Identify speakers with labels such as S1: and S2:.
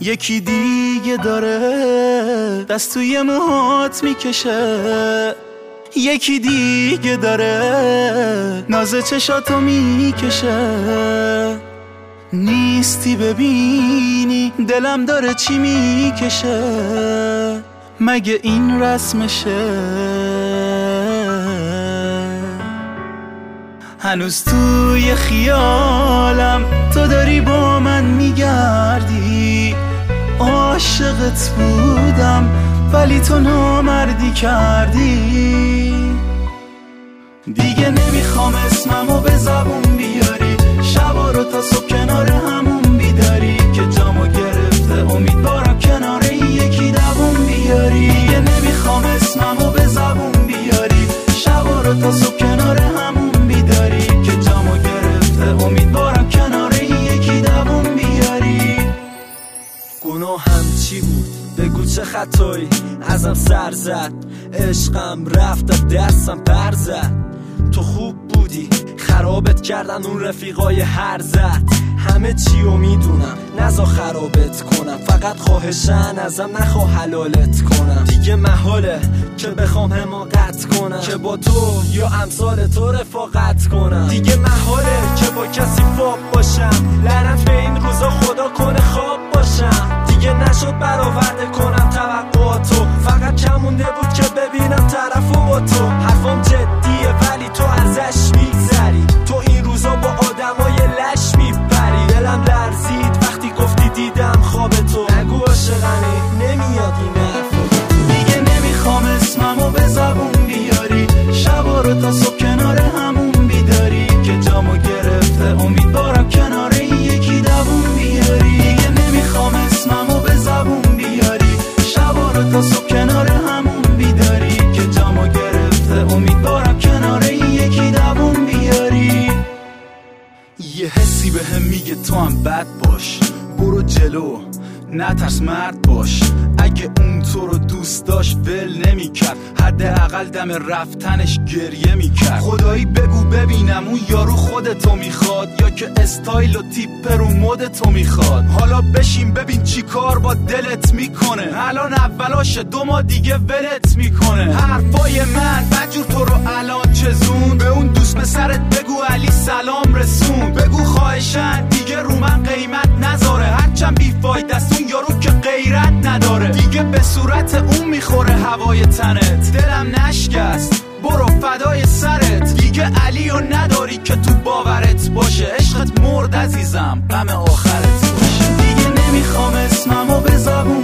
S1: یکی دیگه داره دست توی موهات میکشه، یکی دیگه داره ناز چشاتو میکشه. نیستی ببینی دلم داره چی میکشه، مگه این رسمشه؟ هنوز توی خیالم تو داری با من میگردی، عاشقت بودم ولی تو نامردی کردی. دیگه نمیخوام اسممو به زبون بیاری، شبا رو تا صبح کنار همون بیداری که جامو گرفته امیدوارم کنار این یکی دووم بیاری. دیگه نمیخوام اسممو به زبون بیاری، شبا رو تا صبح کنار همون بیداری که جامو گرفته امیدوارم کنار این یکی دووم بیاری.
S2: گناهم چی بود؟ بگو چه خطایی ازم سر زد، عشقم رفت دستم پر زد. تو خوب بودی خرابت کردن اون رفیقای هر زد، همه چیو میدونم نزا خرابت کنم، فقط خواهشن ازم نخوا حلالت کنم. دیگه محاله که بخوام حماقت کنم که با تو یا امثال تو رفاقت کنم. دیگه محاله که با کسی فاق باشم، لعنت به این روزا خدا کنه خواب باشم. دیگه نشد برآورده کنم توقعاتو، فقط کمونده بود که ببینم طرفو با تو. حرفم جدیه ولی تو ازش میگذری، تو این روزا با آدمای لش میپری. دلم لرزید وقتی گفتی دیدم خواب تو، نگو عاشقانه نمیاد این حرفا.
S1: دیگه نمیخوام اسممو به زبون بیاری، شبا رو تا صبح کنار همون بیداری که جامو گرفته امیدوارم کنار این یکی دووم بیاری. دیگه نمیخوام اسممو به زبون بیاری، شبا رو تا صبح کنار همون بیداری که جامو گرفته امیدوارم کنار این یکی دووم بیاری. یه حسی بهم میگه تو هم بد باش، برو جلو نترس مرد باش. اگه اون تو رو دوست داشت ول نمیکرد، حداقل دم رفتنش گریه میکرد. خدایی بگو ببینم اون یارو خودتو میخواد یا که استایل و تیپ رو مدتو میخواد. حالا بشین ببین چی کار با دلت میکنه، الان اولاشه 2 ماه دیگه ولت میکنه. حرفای من بجور تو رو الان چزون، به اون دوست پسرت بگو علی سلام رسون. بگو خواهشن دیگه رو من قیمت نذاره، هرچند بیفاید است اون یارو که غیرت نداره. دیگه به صورت اون میخوره هوای تنت، دلم نشکست برو فدای سرت. دیگه علیو نداری که تو باورت باشه، عشقت مرد عزیزم غم آخرت باشه. دیگه نمیخوام اسممو به زبون